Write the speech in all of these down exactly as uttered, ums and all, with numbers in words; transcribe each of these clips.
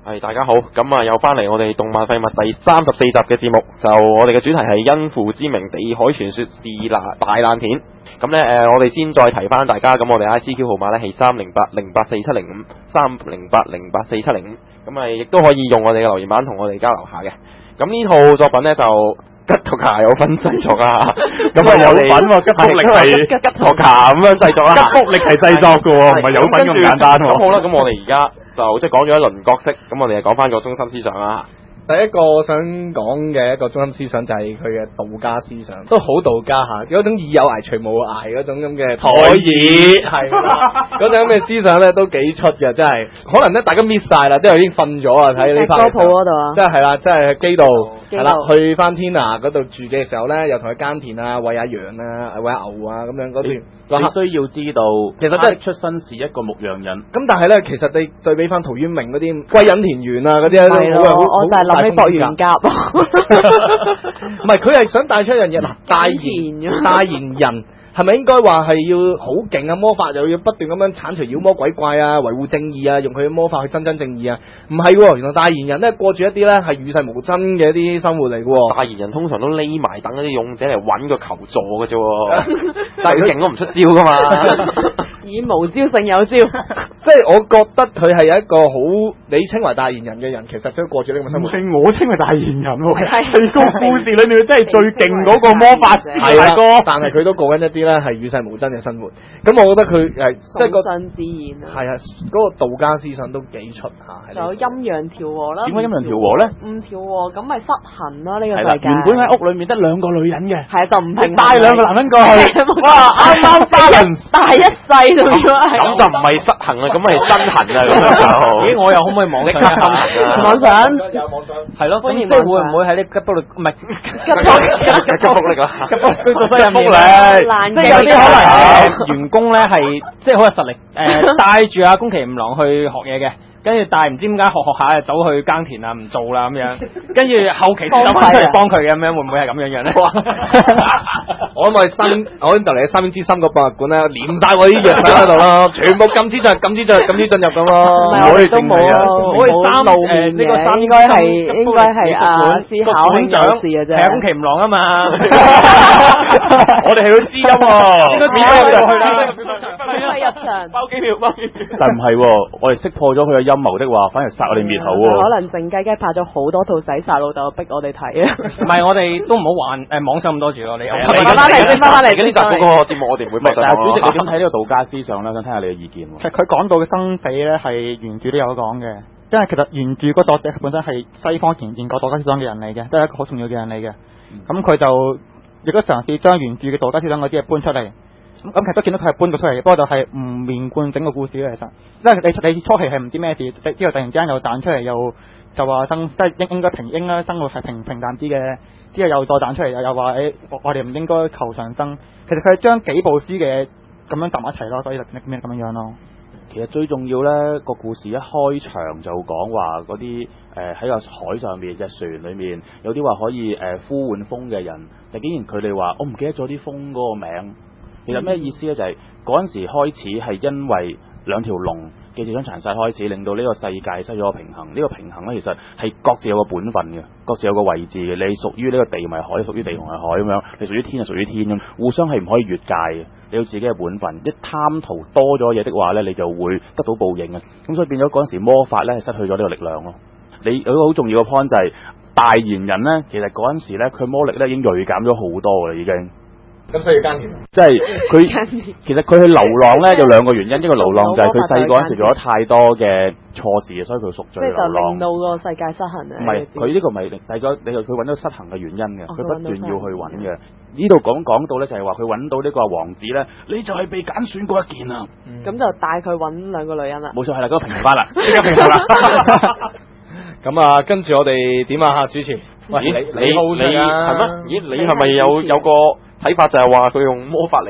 係大家好，咁啊又翻嚟我哋動漫廢物第三十四集嘅節目，就我哋嘅主題係因父之名地海傳說是爛大爛片。咁呢，誒、呃，我哋先再提翻大家，咁我哋 I C Q 號碼呢係三零八零八四七零五三零八零八四七零五，咁啊亦都可以用我哋嘅留言板同我哋交流下嘅。咁呢套作品呢，就吉托卡有份製作啊，咁啊有份喎，吉卜力係吉托卡咁樣製作啦，吉卜力係製作嘅喎，唔係有份咁簡單喎。咁好啦，咁我哋而家就即係講咗一輪角色，咁我哋就講翻個中心思想啦。 第一個我想講嘅一個中心思想就係佢嘅道家思想，都好道家下，嗰種以有涯隨無涯嗰種咁嘅台椅，係嗰種咁嘅思想咧都幾出嘅，真係可能咧大家 miss 晒啦，即係已經瞓咗啊！睇呢 part 歌鋪嗰度啊， 即係係啦，即係基道係啦，去翻天拿嗰度住嘅時候咧，又同佢耕田啊、餵下羊啊、餵下牛啊咁樣嗰段。 你需要知道，其實真係出身是一個牧羊人。 咁但係咧，其實你對比翻陶淵明嗰啲歸隱田園啊嗰啲咧， 係咯，我就係諗起博元甲。 唔係，佢係想帶出一樣嘢嗱，大賢大賢人。係咪應該話係要好勁啊？魔法又要不斷咁樣剷除妖魔鬼怪啊，維護正義啊，用佢嘅魔法去伸張正義啊？唔係喎，原來大賢人咧過住一啲咧係與世無爭嘅一啲生活嚟嘅喎。 大賢人通常都匿埋等嗰啲勇者嚟揾個求助嘅啫，但係佢勁都唔出招噶嘛。 以無招勝有招， 即係我覺得佢係有一個好你稱為大賢人嘅人，其實都過住呢個生活。 係我稱為大賢人喎，係個故事裏面真係最勁嗰個魔法師大哥。 但係佢都過緊一啲咧係與世無爭嘅生活。咁我覺得佢誒即係個信自然啊。 係啊，嗰個道家思想都幾出下。 仲有陰陽調和啦。 點解陰陽調和咧？ 唔調和咁咪失衡咯，呢個世界。 原本喺屋裏面得兩個女人嘅， 係就唔平衡。 帶兩個男人過去，哇！啱啱三人大一世。 咁就唔係失衡啦，咁係真衡啊！咁樣就， 咦？我又可唔可以網上啊？ 網上有網上係咯，即係會唔會喺呢吉卜力唔係吉卜力啊？ 吉卜力居所入面咧， 即係有啲可能誒員工咧係即係好有實力誒，帶住阿宮崎吾郎去學嘢嘅。跟住但係唔知點解學學下走去耕田啊，唔做啦咁樣，跟住後期先走翻出嚟幫佢嘅咁樣，會唔會係咁樣樣咧？ 我諗我哋三，我就嚟三英之心個博物館咧，連晒我啲藥品喺度咯，全部禁止進，禁止進，禁止進入咁咯。 我哋都冇啊， 我哋三路誒呢個三應該係應該係啊思考興有事嘅啫， 係啊宮崎吾郎啊嘛，我哋係要知音喎，應該免費入去啦， 免費入場， 包機票，包機票。 但唔係喎，我哋識破咗佢嘅陰謀的話，反而殺我哋滅口喎。 可能靜雞雞拍咗好多套洗殺老豆，逼我哋睇啊！ 唔係，我哋都唔好玩誒網上咁多住咯。你翻翻嚟先，翻翻嚟。 呢集嗰個節目我哋唔會播上。 但係主席，你點睇呢個道家思想咧？想聽下你嘅意見。 其實佢講到嘅生死咧，係原著都有講嘅。因為其實原著嗰作者本身係西方前見過道家思想嘅人嚟嘅，都係一個好重要嘅人嚟嘅。咁佢、嗯、就亦都嘗試將原著嘅道家思想嗰啲嘢搬出嚟。咁其實都見到佢係搬咗出嚟，不過就係唔連貫整個故事嘅。其實，因為你你初期係唔知咩事，之後突然之間又彈出嚟，又就話生即係應應該平應該生活係平平淡啲嘅，之後又再彈出嚟，又又話誒我哋唔應該求上生。其實佢係將幾部詩嘅咁樣集埋一齊咯，所以就變咁樣樣咯。 其實最重要咧，個故事一開場就講話嗰啲誒喺個海上面隻船裏面有啲話可以誒、呃、呼喚風嘅人，但竟然佢哋話我唔記得咗啲風嗰個名。其實咩意思咧？就係嗰陣時開始係因為兩條龍嘅自相殘殺開始，令到呢個世界失咗個平衡。呢、這個平衡咧，其實係各自有個本分嘅，各自有個位置嘅。你屬於呢個地咪海，屬於地同係海咁樣。你屬於天就屬於天咁，互相係唔可以越界嘅。你要自己嘅本分。一貪圖多咗嘢的話咧，你就會得到報應嘅。咁所以變咗嗰陣時魔法咧係失去咗呢個力量咯。你有一個好重要嘅 point 就係、是、大賢人咧，其實嗰陣時咧佢魔力咧已經銳減咗好多啦，已經。 咁所以耕田， 即係佢其實佢去流浪咧有兩個原因，一個流浪就係佢細個嗰陣時做咗太多嘅錯事，所以佢贖罪流浪。 即係就令到個世界失衡啊！ 唔係佢呢個唔係第二個，你佢揾到失衡嘅原因嘅，佢、哦、不斷要去揾嘅。呢度講講到咧就係話佢揾到呢個王子咧，你就係被揀選過一件啊！咁、 嗯、就帶佢揾兩個女人啦。 冇錯，係啦，嗰、那個平衡翻啦，即刻平衡啦。 咁啊，跟住我哋點啊？嚇主持，喂，你你你係咩？咦，你係咪有有個睇法就係話佢用魔法嚟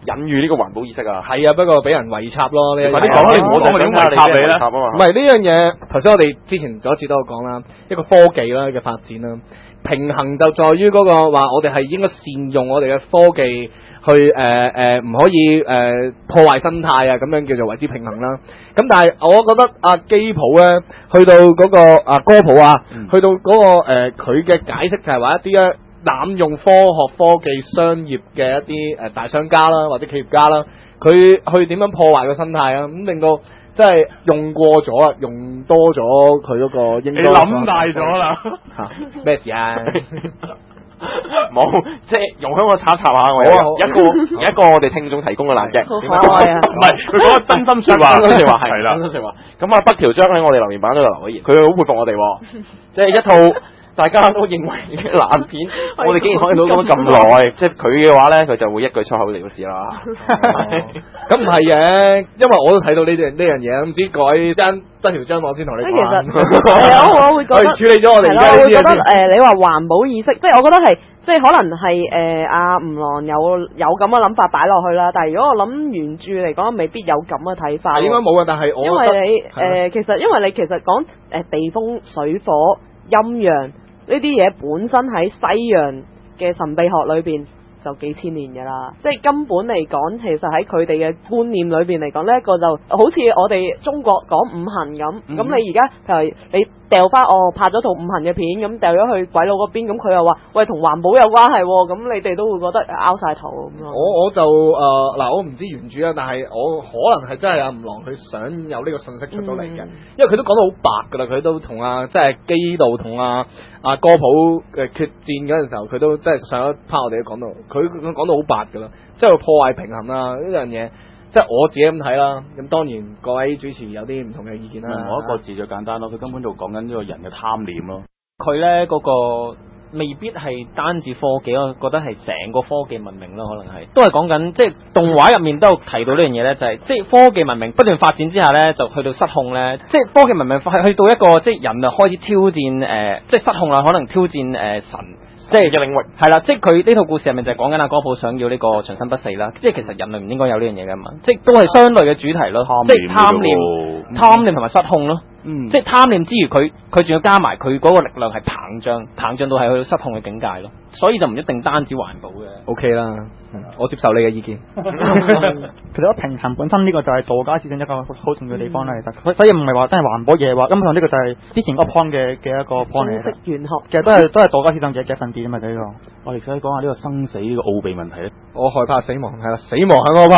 隱喻呢個環保意識啊。 係啊，不過俾人圍插咯。呢快啲講，你唔好就想睇你俾人圍插啊嘛。 唔係呢樣嘢，頭先我哋之前嗰一次都有講啦，一個科技啦嘅發展啦，平衡就在於嗰個話，我哋係應該善用我哋嘅科技去誒誒，唔可以誒、呃、破壞生態啊，咁樣叫做為之平衡啦。咁但係我覺得阿基普咧，去到嗰、那個阿哥普啊，嗯、去到嗰、那個佢嘅、呃、解釋就係話一啲咧濫用科學科技商業嘅一啲誒、呃、大商家啦，或者企業家啦，佢去點樣破壞個生態啊？咁令到即係用過咗啊，用多咗佢嗰個應該。你諗大咗啦嚇咩事啊？ 冇，即係容許我插插下我有一個有一個我哋聽眾提供嘅爛嘅， 好可愛啊！ 唔係佢講個真心説話，真心説話係啦，真心説話。咁啊，北條章喺我哋留言板嗰度留咗言，佢好佩服我哋，即係一套大家都認為嘅爛片，我哋竟然可以到咁耐，即係佢嘅話咧，佢就會一句粗口嚟到試啦。 咁唔係嘅，因為我都睇到呢樣呢樣嘢，唔知各位間得條章我先同你講。 其實係我我會覺得處理咗我哋而家呢啲嘢。 我會覺得誒，你話環保意識，即係我覺得係，即係可能係誒阿吳郎有有咁嘅諗法擺落去啦。但係如果我諗原著嚟講，未必有咁嘅睇法。 應該冇嘅，但係我因為你誒其實因為你其實講誒地風水火陰陽呢啲嘢本身喺西洋嘅神秘學裏邊就幾千年嘅啦，即係根本嚟講，其實喺佢哋嘅觀念裏邊嚟講，呢一個就好似我哋中國講五行咁，咁、嗯、你而家譬如你掉翻我拍咗套五行嘅片，咁掉咗去鬼佬嗰邊，咁佢又話喂同環保有關係，咁你哋都會覺得拗晒頭咁咯。 我我就誒嗱、呃，我唔知原著啊，但係我可能係真係阿吳郎佢想有呢個信息出到嚟嘅，嗯、因為佢都講到好白噶啦，佢都同阿即係基道同阿阿哥普嘅決戰嗰陣時候，佢都即係上一 part 我哋都講到，佢講到好白噶啦，即係破壞平衡啊呢樣嘢。即係我自己咁睇啦，咁當然各位主持有啲唔同嘅意見啦。 我一個字就簡單咯，佢根本就講緊呢個人嘅貪念咯。 佢咧嗰個未必係單止科技，我覺得係成個科技文明咯，可能係都係講緊，即係動畫入面都有提到呢樣嘢咧，就係即係科技文明不斷發展之下咧，就去到失控咧。即係科技文明係去到一個即係人啊開始挑戰誒、呃，即係失控啦，可能挑戰誒、呃、神。即係嘅領域係啦，即係佢呢套故事入面就係講緊阿哥普想要呢個長生不死啦。即係其實人類唔應該有呢樣嘢噶嘛，即係都係相類嘅主題咯。即係貪念、貪念同埋失控咯。嗯，即係貪念之餘，佢佢仲要加埋佢嗰個力量係膨脹，膨脹到係去到失控嘅境界咯。所以就唔一定單止環保嘅。 O K 啦，我接受你嘅意見。 其實平衡本身呢個就係道家思想一個好重要嘅地方啦。其實，所以唔係話真係環保嘢話，根本上呢個就係之前個 point 嘅嘅一個 point 嚟嘅。 中式玄學其實都係都係道家思想嘅嘅一份子啊嘛，呢個。 我哋可以講下呢個生死呢個奧秘問題咧。 我害怕死亡，係啦，死亡喺我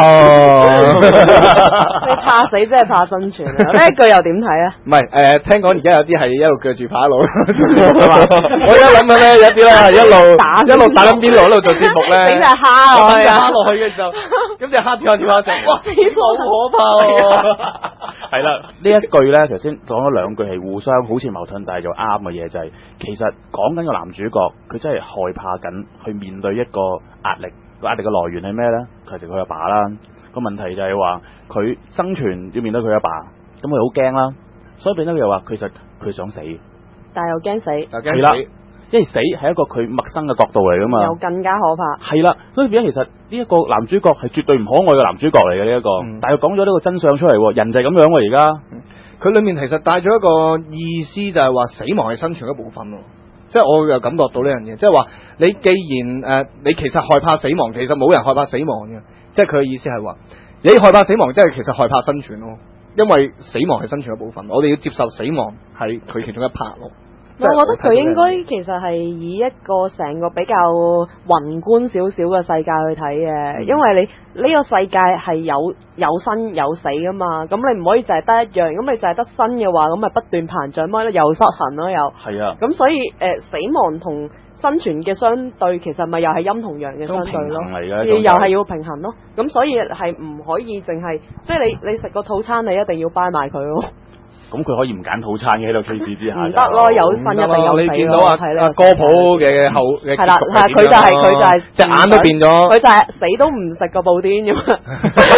怕。 你怕死即係怕生存啊！呢一句又點睇啊？ 唔係誒，聽講而家有啲係一路鋸住扒一路，我而家諗緊咧，有啲咧係一路打一路打緊邊爐，一路做節目咧， 整隻蝦落去啊！ 蝦落去嘅時候，咁隻蝦跳下跳下就，哇！死亡好可怕喎！ 係啦，呢一句咧，頭先講咗兩句係互相好似矛盾，但係又啱嘅嘢，就係其實講緊個男主角，佢真係害怕緊去面對一個壓力，個壓力嘅來源係咩咧？其實佢阿爸啦，個問題就係話佢生存要面對佢阿爸，咁佢好驚啦。所以變咗佢又話，其實佢想死， 但係又驚死， 又驚死， 因為死係一個佢陌生嘅角度嚟噶嘛， 又更加可怕。 係啦，所以變咗其實呢一個男主角係絕對唔可愛嘅男主角嚟嘅呢一個，嗯、但係講咗呢個真相出嚟，人就係咁樣喎而家。 佢、嗯、裏面其實帶咗一個意思，就係話死亡係生存一部分咯。即係我又感覺到呢樣嘢，即係話你既然誒、呃、你其實害怕死亡，其實冇人害怕死亡嘅。即係佢嘅意思係話，你害怕死亡，即係其實害怕生存咯。因為死亡係生存嘅部分，我哋要接受死亡係佢其中一 part 咯。 我覺得佢應該其實係以一個成個比較宏觀少少嘅世界去睇嘅，嗯、因為你呢、這個世界係有有生有死噶嘛，咁你唔可以就係得一樣，咁你就係得生嘅話，咁咪不斷膨脹咯，又失衡咯，又係啊。咁所以誒、呃，死亡同生存嘅相對，其實咪又係陰同陽嘅相對咯，又係要平衡咯。咁所以係唔可以淨係，即係你你食個套餐，你一定要掰埋佢咯。 咁佢可以唔揀套餐嘅喺度 case 之下， 唔得咯，有生一定有死。 你見到阿阿哥普嘅後嘅係啦，係佢就係佢就係隻眼都變咗， 佢就係死都唔食個布甸咁嘛。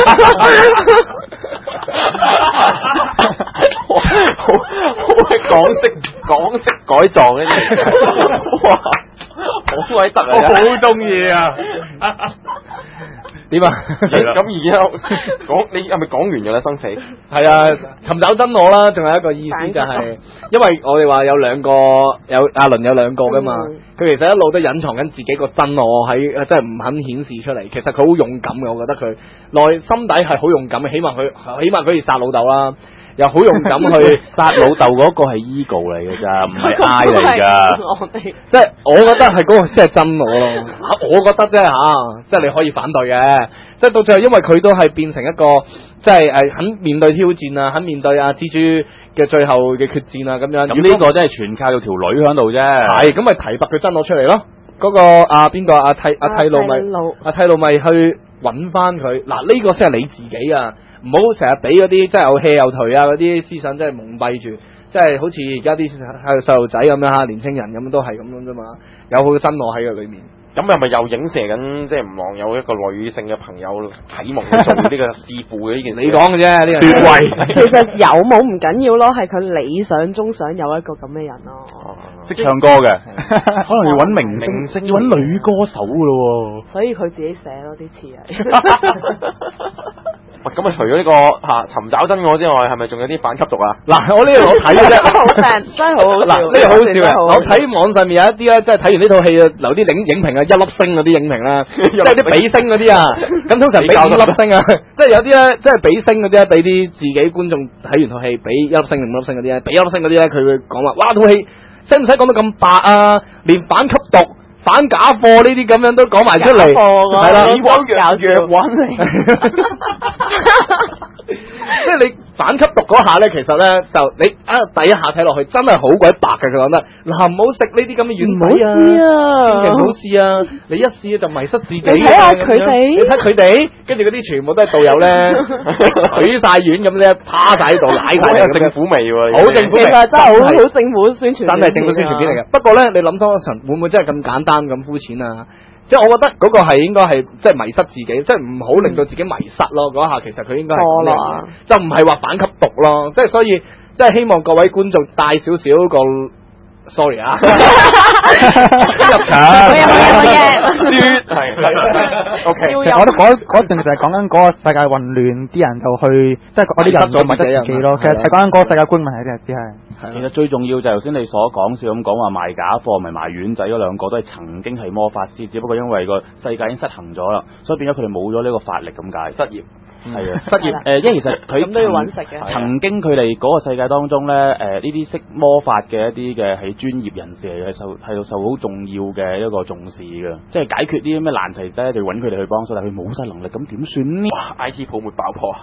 好好係港式港式改造嘅嘢，哇，好鬼得啊！ 我好中意啊！ 點啊？ 咁而家講你係咪講完咗啦？生死係啊，尋找真我啦，仲有一個意思就係、是，因為我哋話有兩個有阿倫有兩個噶嘛，佢、嗯、其實一路都隱藏緊自己個真我喺，即係唔肯顯示出嚟。其實佢好勇敢嘅，我覺得佢內心底係好勇敢嘅，起碼佢起碼佢可以殺老豆啦。又好勇敢去殺老豆嗰個係 ego 嚟嘅咋，唔係 I 嚟㗎。 即係我覺得係嗰個先係真我咯。我覺得啫嚇，即係你可以反對嘅。即係到最後，因為佢都係變成一個即係誒肯面對挑戰啊，肯面對阿蜘蛛嘅最後嘅決戰啊咁樣。 咁呢個真係全靠條女喺度啫。 係咁咪提拔佢真我出嚟咯。嗰、嗰個阿邊個阿替阿替路咪阿替路咪去揾翻佢。嗱呢個先係你自己啊！唔好成日俾嗰啲即係有氣有頹啊嗰啲思想，真係蒙蔽住，即係好似而家啲細路仔咁樣嚇，年青人咁都係咁樣啫嘛，有好多真我喺佢裏面。咁係咪又影射緊即係吳浪有一個女性嘅朋友啟蒙去做呢個弑父嘅呢件事？你講嘅啫，呢個奪位。其實有冇唔緊要咯，係佢理想中想有一個咁嘅人咯。 識、哦、唱歌嘅，可能要揾明星，明星要揾女歌手嘅咯。 所以佢自己寫咯啲詞係。 咁啊，除咗呢、這個嚇尋、啊、找真我之外，係咪仲有啲反吸毒啊？ 嗱，我呢度我睇嘅啫， 好正，真係好好笑。 嗱，呢個好笑嘅。我睇網上面有一啲咧，即係睇完呢套戲啊，留啲影影評啊，一粒星嗰啲影評啦，即係啲比星嗰啲啊。咁通常俾五粒星啊，即係有啲咧，即係比星嗰啲咧，俾啲自己觀眾睇完套戲俾一粒星定五粒星嗰啲咧，俾一粒星嗰啲咧，佢會講話：哇，套戲使唔使講到咁白啊？連反吸毒、反假貨呢啲咁樣都講埋出嚟，係啦，以往藥藥揾嚟。即係你反吸毒嗰下咧，其實咧就你啊第一下睇落去真係好鬼白嘅，佢講得嗱，唔好食呢啲咁嘅軟水啊，千祈唔好試啊！你一試就迷失自己。你睇下佢哋，你睇佢哋，跟住嗰啲全部都係導遊咧，舉晒丸咁咧，趴晒喺度，舐晒政府味喎， 好政府味， 其實真係好好政府宣傳， 真係政府宣傳片嚟嘅。不過咧，你諗深一層，會唔會真係咁簡單咁膚淺啊？即係我覺得嗰個係應該係即係迷失自己，即係唔好令到自己迷失咯。嗰一下其實佢應該係咁樣，就唔係話反吸毒咯。即係所以，即係希望各位觀眾帶少少個 sorry 啊，入場，冇嘢冇嘢冇嘢，係，OK。 其實我覺得嗰嗰段就係講緊嗰個世界混亂，啲人就去即係嗰啲人就迷失自己咯。其實係講緊嗰個世界觀問題嘅，只係。 其實最重要就係頭先你所講笑咁講話賣假貨，咪賣丸仔嗰兩個都係曾經係魔法師，只不過因為個世界已經失衡咗啦，所以變咗佢哋冇咗呢個法力咁解，失業。係啊，失業誒，因為其實佢都要揾食嘅。 曾經佢哋嗰個世界當中咧，誒呢啲識魔法嘅一啲嘅係專業人士嚟嘅，受係受好重要嘅一個重視嘅，即係解決啲咩難題咧，就揾佢哋去幫手，但係佢冇晒能力，咁點算呢？ 哇 ！I T 泡沫爆破，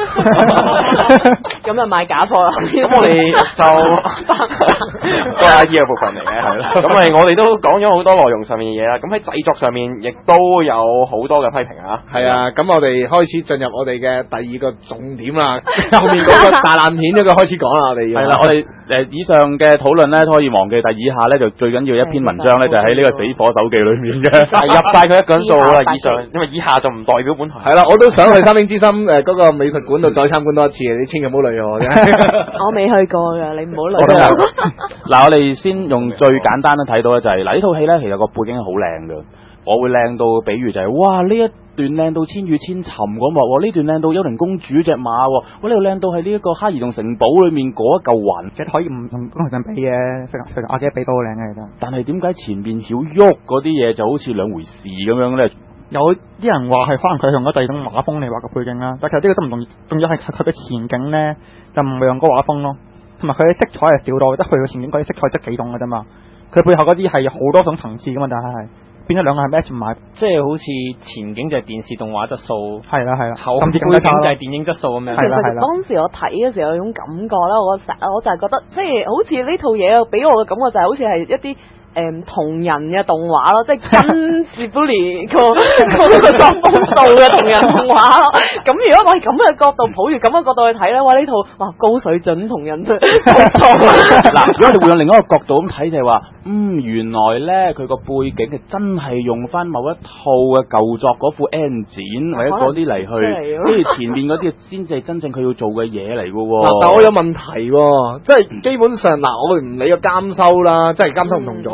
咁就賣假貨啦。 咁我哋就都係 I T 嘅部分嚟嘅，係咯。咁咪我哋都講咗好多內容上面嘅嘢啦。咁喺製作上面亦都有好多嘅批評啊。 係啊，咁我哋開始進入我哋嘅第二個重點啦，後面嗰個大爛片嗰個開始講啦，我哋要。 係啦，我哋誒以上嘅討論咧都可以忘記，但以下咧就最緊要一篇文章咧就喺呢個死火手記裏面嘅， 入晒佢一個人數好啦。以上，因為以下就唔代表本台。 係啦，我都想去三星之心誒嗰個美術館度再參觀多一次，你千祈唔好累我啫。 我未去過㗎，你唔好累我。 嗱，我哋先用最簡單咧睇到咧就係嗱呢套戲咧，其實個背景係好靚嘅，我會靚到比喻就係哇呢一段靚到千與千尋嗰幕，呢段靚到幽靈公主隻馬，哇呢度靚到係呢一個哈爾洞城堡裏面嗰一嚿雲， 其實可以唔同工藤比嘅，成阿幾比都好靚嘅其實。 但係點解前面曉喐嗰啲嘢就好似兩回事咁樣咧？ 有啲人話係可能佢用咗第二種畫風嚟畫個背景啦，但其實呢個都唔同，仲要係佢嘅前景咧就唔係用嗰個畫風咯，同埋佢嘅色彩係少到，得佢嘅前景嗰啲色彩得幾種嘅啫嘛，佢背後嗰啲係有好多種層次噶嘛，但係係。變咗兩個係 match 唔埋， 即係好似前景就係電視動畫質素， 係啦係啦， 後背景就係電影質素咁樣。 其實當時我睇嘅時候有種感覺啦，我成我就係覺得即係好似呢套嘢俾我嘅感覺就係好似係一啲。誒同人嘅動畫咯，即係跟住 Bully 個個個作風度嘅同人動畫咯。咁如果我係咁嘅角度，抱住咁嘅角度去睇咧，哇！呢套哇高水準同人對嗱，如果你換用另一個角度咁睇，就係話，嗯，原來咧佢個背景係真係用翻某一套嘅舊作嗰副 N 展或者嗰啲嚟去，跟住前面嗰啲先至係真正佢要做嘅嘢嚟嘅喎。 但我有問題喎，即係基本上嗱，我哋唔理個監修啦，即係監修唔同咗。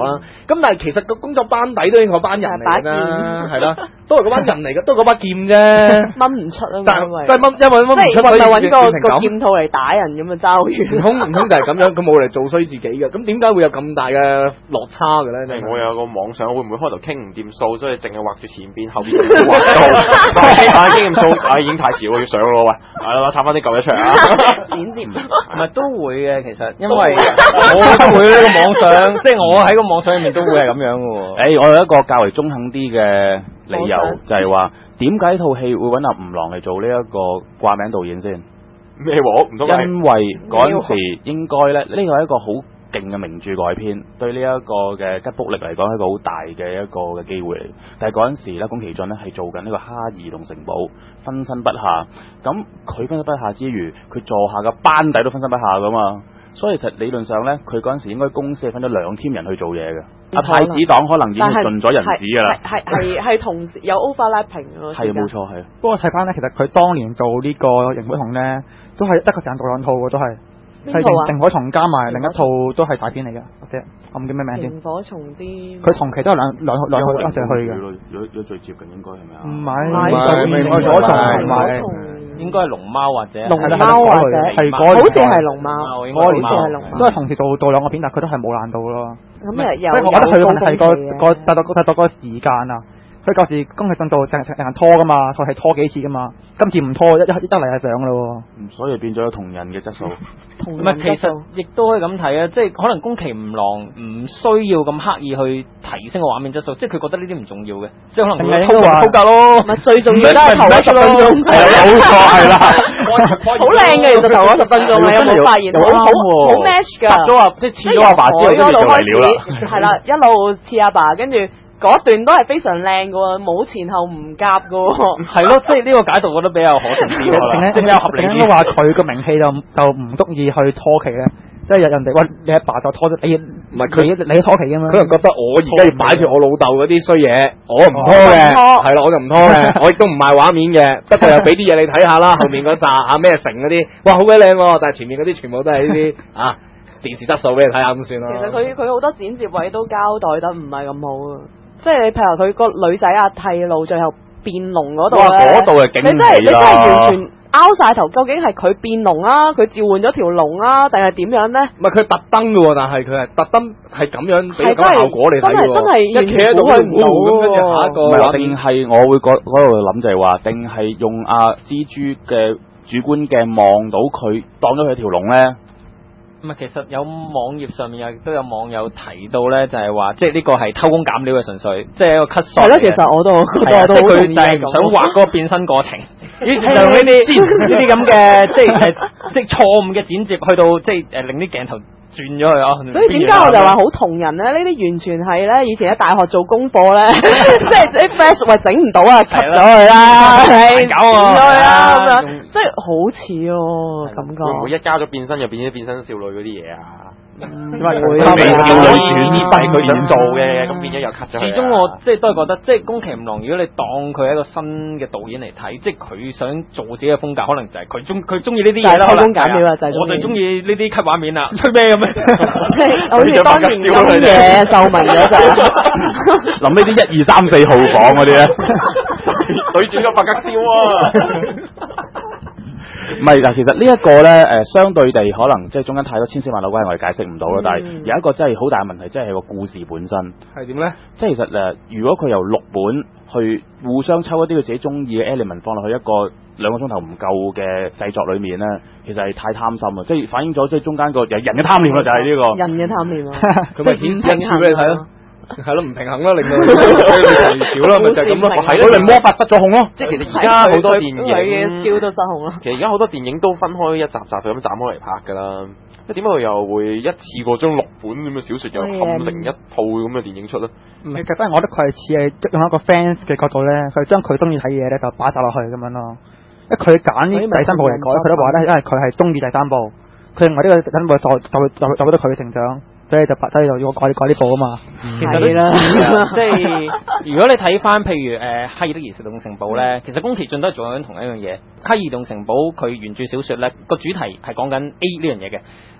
啦。咁、嗯、但係其實個工作班底都應該班人嚟㗎啦，係啦，都係嗰班人嚟嘅，都係嗰把劍啫， 掹唔出啊嘛， 但因為即係掹，因為掹唔出， 所以揾個個個劍套嚟打人咁啊，爭好遠。 唔通唔通就係咁樣，佢冇嚟做衰自己嘅，咁點解會有咁大嘅落差嘅咧？ 我有個妄想，會唔會開頭傾唔掂數，所以淨係畫住前邊，後邊就冇畫到？啊，經驗數啊已經太少，要上咯喂，係啦，插翻啲舊嘢出嚟啊！ 剪接唔係都會嘅，其實因為我都會呢個妄想，即係我喺個妄想入面都會係咁樣嘅喎。 誒，我有一個較為中肯啲嘅理由，就係話點解套戲會揾阿吳朗嚟做呢一個掛名導演先？ 咩喎？唔通因為嗰陣時應該咧，呢個係一個好勁嘅名著改編，對呢一個嘅吉卜力嚟講係一個好大嘅一個嘅機會嚟。但係嗰陣時咧，宮崎駿咧係做緊呢個《哈爾移動城堡》，分身不下。咁佢分身不下之餘，佢座下嘅班底都分身不下噶嘛。所以其實理論上咧，佢嗰陣時應該公司係分咗兩 team 人去做嘢嘅。阿太子黨可能已經盡咗人子噶啦， 係係係同時有 overlapping 咯。 係冇錯係。 不過睇翻咧，其實佢當年做呢個螢火蟲咧，都係得個成做兩套嘅，都係。係螢火蟲加埋另一套都係大片嚟嘅，或者我唔記咩名先。 螢火蟲啲佢同期都係兩兩兩套一齊去嘅。 如果如果最接近應該係咪啊？ 唔係唔係螢火蟲同埋應該係龍貓或者龍貓或者係嗰好似係龍貓， 好似係龍貓， 都係同時做做兩個片，但係佢都係冇爛到咯。 咁誒有我覺得佢問題係個個達到達到個時間啊。佢舊時宮崎駿做成成日拖噶嘛，佢係拖幾次噶嘛，今次唔拖一一一得嚟就上咯。 嗯，所以變咗同人嘅質素。 唔係，其實亦都可以咁睇啊，即係可能宮崎吾朗唔需要咁刻意去提升個畫面質素，即係佢覺得呢啲唔重要嘅，即係可能會鋪鋪格咯。 唔係最重要都係頭嗰十分鐘， 係啊，冇錯係啦， 好靚嘅其實頭嗰十分鐘，你有冇發現？好好好 match 㗎。 咗阿即係似咗阿爸之後，跟住就嚟料啦。 係啦，一路似阿爸，跟住。嗰段都係非常靚嘅喎，冇前後唔夾嘅喎。 係咯，即係呢個解讀我覺得比較可信啲咯，即係比較合理啲。 應該話佢個名氣就就唔足以去拖期咧，即係人人哋喂你阿爸就拖咗你，唔係佢你拖期㗎嘛？ 佢又覺得我而家要擺住我老豆嗰啲衰嘢，我唔拖嘅，係啦，我就唔拖嘅，我亦都唔賣畫面嘅，不過又俾啲嘢你睇下啦，後面嗰扎啊咩城嗰啲，哇好鬼靚喎，但係前面嗰啲全部都係呢啲啊電視質素俾你睇下咁算咯。 其實佢佢好多剪接位都交代得唔係咁好啊。即係你譬如佢個女仔啊剃路最後變龍嗰度咧， 嗰度係勁你真係你真係完全拗晒頭，究竟係佢變龍啊，佢召喚咗條龍啊，定係點樣咧？ 唔係佢特登嘅喎，但係佢係特登係咁樣俾咁嘅效果你睇喎， 真係一企喺度佢唔到，跟住下一個唔係定係我會嗰嗰度諗就係話，定係用阿蜘蛛嘅主觀鏡望到佢當咗佢條龍咧？ 咁啊，其實有網頁上面有都有網友提到咧，就係話，即係呢個係偷工減料嘅純粹，即係一個 cut shot。係咯， 其實我都覺得即係佢就係想畫嗰個變身過程，於是就用呢啲呢啲咁嘅，即係誒，即係錯誤嘅剪接，去到即係誒令啲鏡頭轉咗去啊。 所以點解我就話好同人咧？呢啲完全係咧，以前喺大學做功課咧，即係啲 flash 喂整唔到啊 cut 咗佢啦， 搞啊， 咗佢啦咁樣，即係好似咯感覺。 會唔會一加咗變身又變咗變身少女嗰啲嘢啊？ 因為會少女轉呢係佢想做嘅，咁變咗又 cut 咗。 始終我即係都係覺得，即係宮崎吾朗，如果你當佢係一個新嘅導演嚟睇，即係佢想做自己嘅風格，可能就係佢中佢中意呢啲嘢啦。 偷工減料啊，就係我就中意呢啲 cut 畫面啊，吹咩咁樣？ 即係好似當年咁嘢秀文嗰陣， 諗呢啲一二三四號房嗰啲咧， 對住個白鴿笑啊！ 唔係，嗱，其實呢一個咧，誒，相對地可能即係中間太多千絲萬縷關係，我哋解釋唔到啦。嗯、但係有一個真係好大嘅問題，即係個故事本身係點咧？ 即係其實誒，如果佢由六本去互相抽一啲佢自己中意嘅 element 放落去一個兩個鐘頭唔夠嘅製作裏面咧，其實係太貪心啊！即係反映咗即係中間個人人嘅貪念啊，就係呢個人嘅貪念啊！ 佢咪顯示俾你睇咯。係咯，唔平衡咯，令到你少咯，咪就係咁咯。係咯，你魔法失咗控咯。 即係其實而家好多電影嘅 skill 都失控咯。 其實而家好多電影都分開一集集咁斬開嚟拍㗎啦。即係點解佢又會一次過將六本咁嘅小説又冚成一套咁嘅電影出咧？ 唔係，其實我覺得佢係似係用一個 fans 嘅角度咧，佢將佢中意睇嘢咧就擺晒落去咁樣咯。因為佢揀呢第三部嚟改，佢都話咧，因為佢係中意第三部，佢認為呢個第三部就就就就到佢嘅成長。所以就拍低就要我改改呢部啊嘛， 其實啦，即係如果你睇翻譬如誒《哈爾的移動城堡》咧，其實宮崎駿都係做緊同一樣嘢。《哈爾移動城堡》佢原著小説咧個主題係講緊 A 呢樣嘢嘅，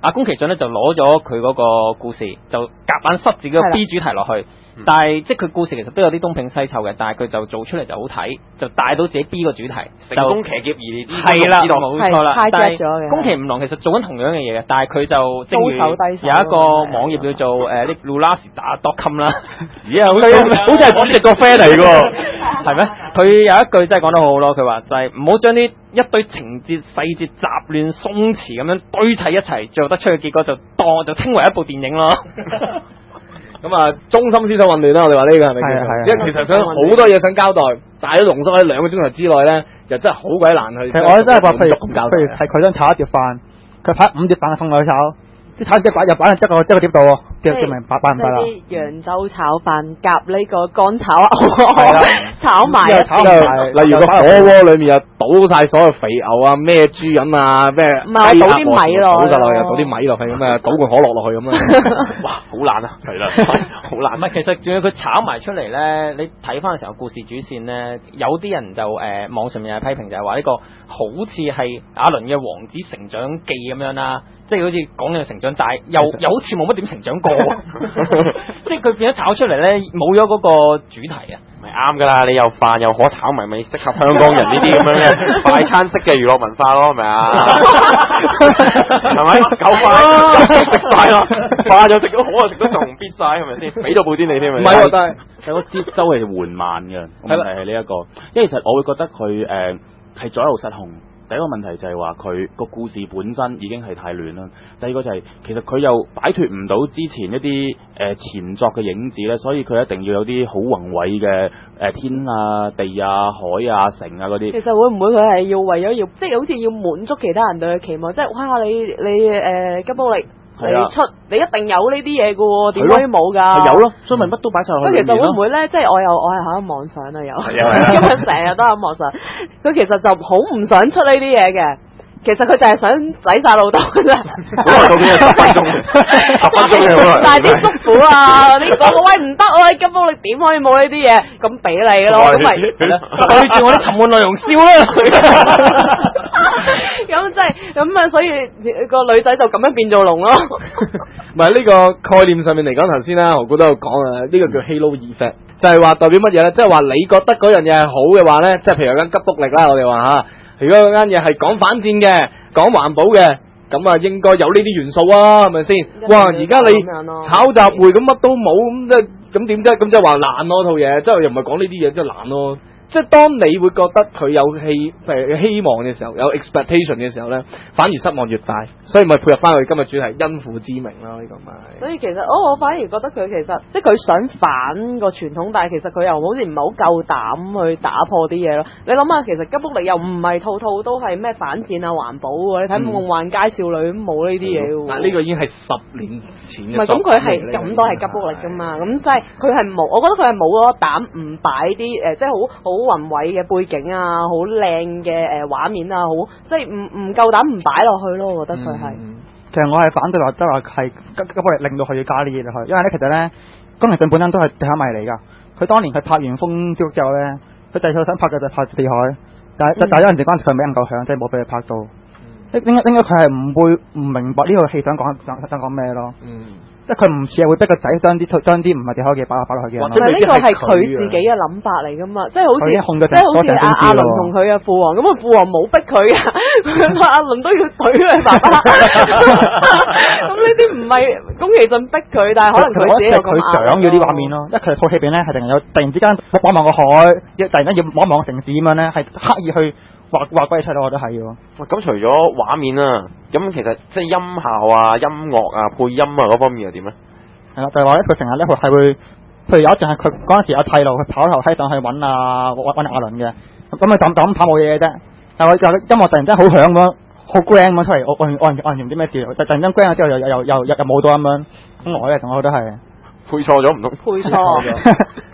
阿宮崎駿咧就攞咗佢嗰個故事，就夾硬塞自己個 B 主題落去。但係即係佢故事其實都有啲東拼西湊嘅，但係佢就做出嚟就好睇，就帶到自己 B 個主題， 成功騎劫而嚟啲係啦，冇錯啦。但係係宮崎吾郎其實做緊同樣嘅嘢嘅，但係佢就正如高手低手有一個網頁叫做誒啲 Lulastar dot com 啦， 咦好似好似係講直個 friend 嚟喎， 係咩？佢有一句真係講得好好咯，佢話就係唔好將啲一堆情節細節雜亂鬆弛咁樣堆砌一齊，最後得出嘅結果就當就稱為一部電影咯。 咁啊，中心思想混亂啦，我哋話呢個係咪？ 係啊係啊因為其實想好多嘢想交代，但係都濃縮喺兩個鐘頭之內咧，又真係好鬼難去。 其實我真係話，譬如咁交代譬如係佢想炒一碟飯，佢拍五碟飯送落去炒，即係炒一碟飯又擺喺一個一個碟度喎，叫叫明白擺唔擺啦？ 啲揚州炒飯夾呢個乾炒牛，炒埋一炒齊。 埋例如個火鍋裏面又倒晒所有肥牛啊、咩豬膶啊、咩唔係我倒啲米落去倒晒落去，倒啲米落去咁啊，倒罐可樂落去咁啊， 哇，好難啊，係啦，好難。 唔係，其實仲要佢炒埋出嚟咧，你睇翻嘅時候故事主線咧，有啲人就誒、呃、網上面有批評就係話呢個好似係阿倫嘅王子成長記咁樣啦，即係好似講你嘅成長，但係又又好似冇乜點成長過，即係佢變咗炒出嚟咧，冇咗嗰個主題啊。 咪啱噶啦，你又飯又可炒埋，咪適合香港人呢啲咁樣嘅快餐式嘅娛樂文化咯，係咪啊？係咪夠快食晒咯？飯又食到，可又食到，仲必晒，係咪先？俾咗部啲你添， 唔係喎，但係其實個節奏係緩慢嘅，問題係呢一個，因為其實我會覺得佢誒係左右失控。第一個問題就係話佢個故事本身已經係太亂啦。第二個就係、是、其實佢又擺脫唔到之前一啲誒、呃、前作嘅影子咧，所以佢一定要有啲好宏偉嘅誒天啊、地啊、海啊、城啊嗰啲。 其實會唔會佢係要為咗要，即係好似要滿足其他人對佢期望，即係哇你你誒、呃、吉卜力。你出你一定有呢啲嘢嘅喎，點可以冇㗎？ 係有咯，所以咪乜都擺晒落去。 咁其實會唔會咧？即係我又我係喺度妄想啊，又係啊， 因為成日都喺度妄想。佢其實就好唔想出呢啲嘢嘅，其實佢就係想洗晒老豆嘅啫。 好耐到邊啊？十分鐘，十分鐘嘅好耐。 但係啲叔父啊，呢個喂唔得啊，吉卜力點可以冇呢啲嘢？咁俾你咯，咁咪對住我啲沉悶內容笑啦。 咁即係咁啊，所以個女仔就咁樣變做龍咯。 唔係呢個概念上面嚟講，頭先啦，我估都有講啊，呢、這個叫 Halo Effect，就係話代表乜嘢咧？即係話你覺得嗰樣嘢係好嘅話咧，即係譬如有間吉卜力啦，我哋話吓，如果嗰間嘢係講反戰嘅、講環保嘅，咁啊應該有呢啲元素啊，係咪先？哇！而家你炒集會咁乜都冇，咁即係咁點啫？咁即係話爛咯套嘢，即係又唔係講呢啲嘢，即係爛咯。即係當你會覺得佢有希誒希望嘅時候，有 expectation 嘅時候咧，反而失望越大，所以咪配合翻佢今日主題因父之名啦，呢個咪。 所以其實我我反而覺得佢其實即係佢想反個傳統，但係其實佢又好似唔係好夠膽去打破啲嘢咯。你諗下，其實吉卜力又唔係套套都係咩反戰啊環保喎，你睇《夢幻街少女》都冇呢啲嘢喎。 但係呢個已經係十年前嘅。 唔係咁，佢係咁都係吉卜力㗎嘛，咁即係佢係冇，我覺得佢係冇嗰個膽唔擺啲誒，即係好好宏偉嘅背景啊，好靚嘅誒畫面啊，好即係唔唔夠膽唔擺落去咯，我覺得佢係。 嗯、其實我係反對話，即係話係吉吉卜力令到佢要加啲嘢落去，因為咧其實咧，宮崎駿本身都係地下迷嚟㗎。佢當年佢拍完《風之谷》之後咧，佢第二套想拍嘅就係拍地海，但係、嗯、但係有陣時嗰陣時佢未能夠響，即係冇俾佢拍到。應應該應該佢係唔會唔明白呢個戲想講想想講咩咯。嗯。即係佢唔似係會逼個仔將啲將啲唔係地開嘅擺落擺落去嘅。 或者呢個係佢自己嘅諗法嚟噶嘛？即係好似即係好似阿阿倫同佢嘅父王咁啊，父王冇逼佢啊，阿倫都要懟佢爸爸。咁呢啲唔係宮崎駿逼佢，但係可能佢自己有咁佢想要啲畫面咯。因為佢套戲入邊咧係突然有突然之間望望個海，突然間要望望個城市咁樣咧，係刻意去。畫畫鬼出嚟，我覺得係喎。 咁除咗畫面啊，咁其實即係音效啊、音樂啊、配音啊嗰方面又點咧？ 係啦，就係話咧，佢成日咧，佢係會，譬如有一陣係佢嗰陣時阿細路，佢跑樓梯上去揾啊揾阿倫嘅，咁佢就就咁跑冇嘢嘅啫。但係我音樂突然間好響咁，好 grand 咁出嚟，我我我我唔知咩事，突然間 grand 咗之後又又又又又冇咗咁樣，咁我咧同我覺得係。 配錯咗唔通？ 配錯，配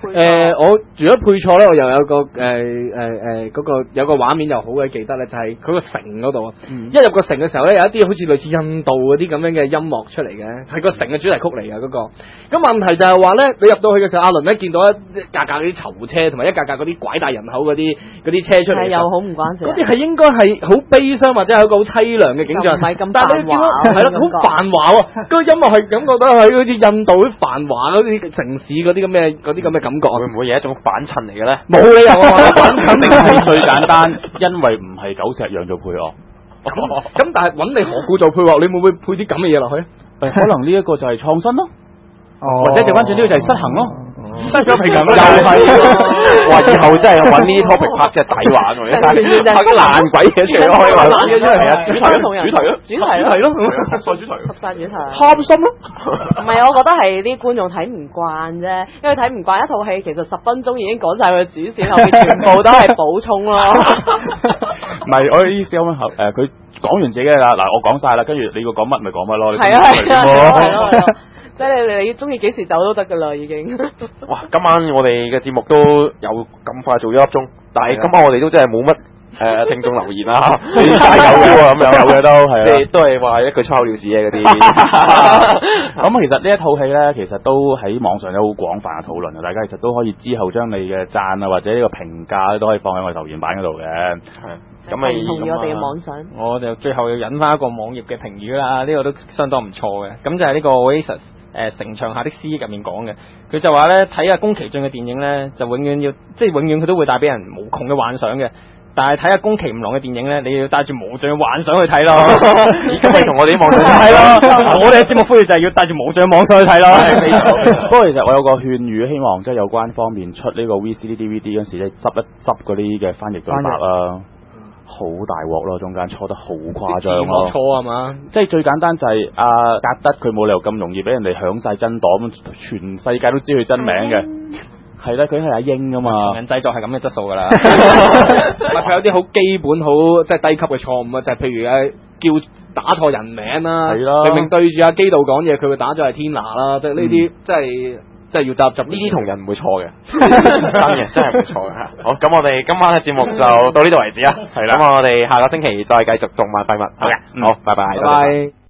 誒，我除咗配錯咧，我又有個誒誒誒嗰個有個畫面又好鬼記得咧，就係佢個城嗰度啊。一入個城嘅時候咧，有一啲好似類似印度嗰啲咁樣嘅音樂出嚟嘅，係個城嘅主題曲嚟嘅嗰個。咁問題就係話咧，你入到去嘅時候，阿倫咧見到一架架嗰啲囚車，同埋一架架嗰啲拐帶人口嗰啲嗰啲車出嚟， 係又好唔關事。 嗰啲係應該係好悲傷或者係一個好凄涼嘅景象， 唔係咁但係你見到繁華係咯，好繁華喎。嗰個音樂係感覺到係好似印度啲繁華嗰啲城市嗰啲咁嘅嗰啲咁嘅感覺啊。 會唔會有一種反襯嚟嘅咧？ 冇理由啊！反襯定係最簡單，因為唔係久石讓做配樂。 咁但係揾你何故做配樂？你會唔會配啲咁嘅嘢落去？ 誒，可能呢一個就係創新咯， 哦或者調翻轉呢個就係失衡咯。 失咗平衡又係，哇！以後真係揾呢啲 topic 拍真係抵玩喎，拍啲爛鬼嘢出嚟可以話爛嘢出嚟啊！主題同人主題咯， 主題咯， 係咯，合晒主題， 合晒主題。 貪心咯。 唔係，我覺得係啲觀眾睇唔慣啫，因為睇唔慣一套戲，其實十分鐘已經講晒佢嘅主線，後面全部都係補充咯。 唔係，我嘅意思咁樣誒，佢講完自己啦，嗱，我講晒啦，跟住你要講乜咪講乜咯。 係啊係啊係咯係咯，即係你你中意幾時走都得噶啦，已經。 哇！今晚我哋嘅節目都有咁快做咗一粒鐘，但係今晚我哋都真係冇乜誒聽眾留言啦，你加油嘅喎咁樣， 有嘅都係即係都係話一句抄尿屎嘅嗰啲。 咁其實呢一套戲咧，其實都喺網上有好廣泛嘅討論啊！大家其實都可以之後將你嘅讚啊或者呢個評價咧，都可以放喺我哋留言板嗰度嘅。 咁咪同意我哋嘅妄想。 我就最後要引翻一個網頁嘅評語啦，呢、這個都相當唔錯嘅。咁就係呢個 Oasis 誒城牆下的詩入面講嘅，佢就話咧睇下宮崎駿嘅電影咧，就永遠要即係永遠佢都會帶俾人無窮嘅幻想嘅。但係睇下宮崎吾朗嘅電影咧，你要帶住無盡嘅幻想去睇咯。 而家咪同我哋啲網上係咯，我哋嘅節目呼籲就係要帶住無盡嘅妄想去睇咯。 不過其實我有個勸語，希望即係有關方面出呢個 V C D D V D 嗰時咧，執一執嗰啲嘅翻譯對白啊。好大鑊咯，中間錯得好誇張咯， 錯係嘛？ 即係最簡單就係阿格德佢冇理由咁容易俾人哋響晒真檔，咁全世界都知佢真名嘅，係啦，佢係阿英噶嘛， 人製作係咁嘅質素噶啦， 唔係佢有啲好基本好即係低級嘅錯誤啊，就係、是、譬如誒叫打錯人名啦， 係啦， 明明對住阿基道講嘢，佢會打咗係天拿啦，即係呢啲即係。即係要集集呢啲同人唔會錯嘅，真嘅真係唔會錯嘅。好，咁我哋今晚嘅節目就到呢度為止啦。係啦，咁我哋下個星期再繼續動漫廢物。好嘅，好，拜拜。 拜拜。